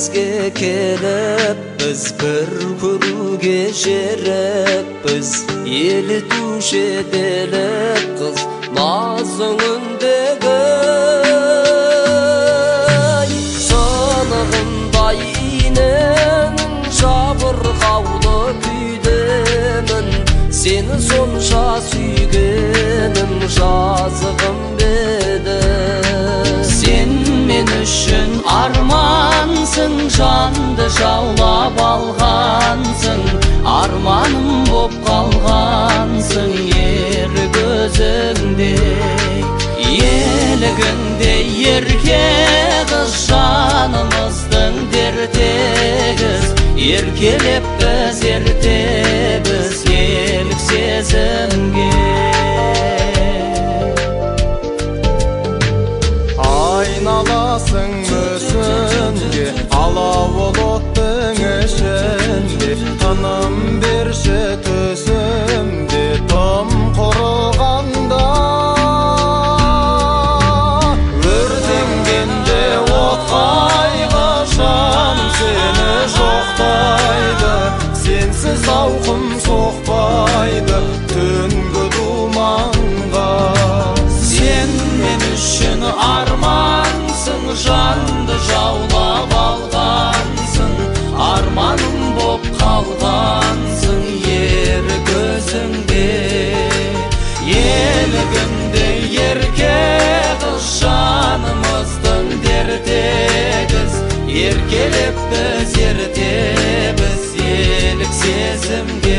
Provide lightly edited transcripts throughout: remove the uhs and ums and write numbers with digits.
бізге келіп, біз бір көруге жерекпіз. Елітуші делік қыз назың үндегі, сынығындай иненің жабырқаулы күйдемін. Сені сонша сүйгенім жазығым беді. Сен мен үшін армансың, жанды жаулап алғансың. Арманым боп қалғансың ер көзіңде. Елігіңде ерке қыз, жанымыздың дертегіз. Еркелеп біз ертебіз елік сезімге. Айналасың мүсінге, алауыл оттың ішінде. Тыным берші төсімде тым құрығанда. Өртенгенде от қайғы, жаным сені жоқтайды. Сенсіз зауқым соқпайды түнгі думанға. Сен мен үшін армансың, жанды жаулап алғансың. Арманым боп қалғансың ер көзіңде. Елігімде ерке қыз, жанымыздың дертегіз. Еркелеп біз ертебіз елік сезімге.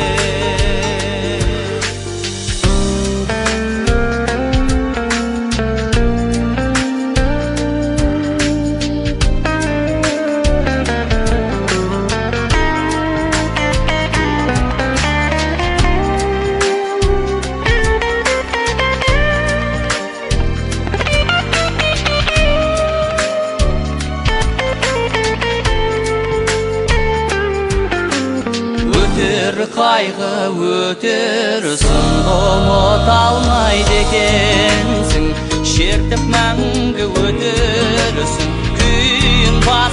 Қайғы өтер, сын ұмыта алмайды екенсің. Шертіп мәңгі өтерсің күйін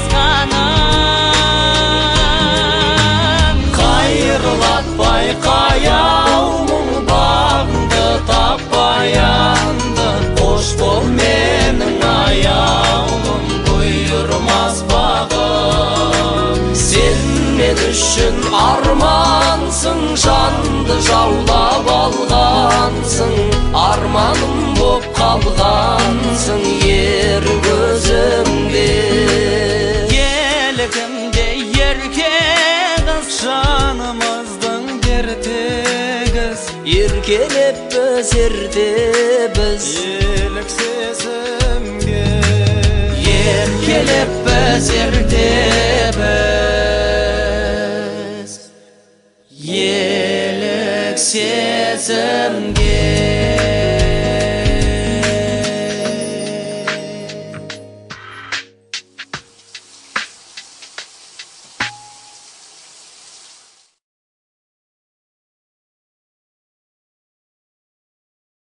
басқанын. Қайырлатпай қаяу мұң бағыңды таппай анды. Қош бол менің аяулым, бұйырмас бағым. Сен мен үшін армансың, жанды жаулап алғансың. Арманым боп қалғансың ер көзімде. Елігімде ерке қыз, жанымыздың дертегіз. Еркелеп біз ертебіз елік сезімге. Еркелеп біз ертебіз елік сезімге.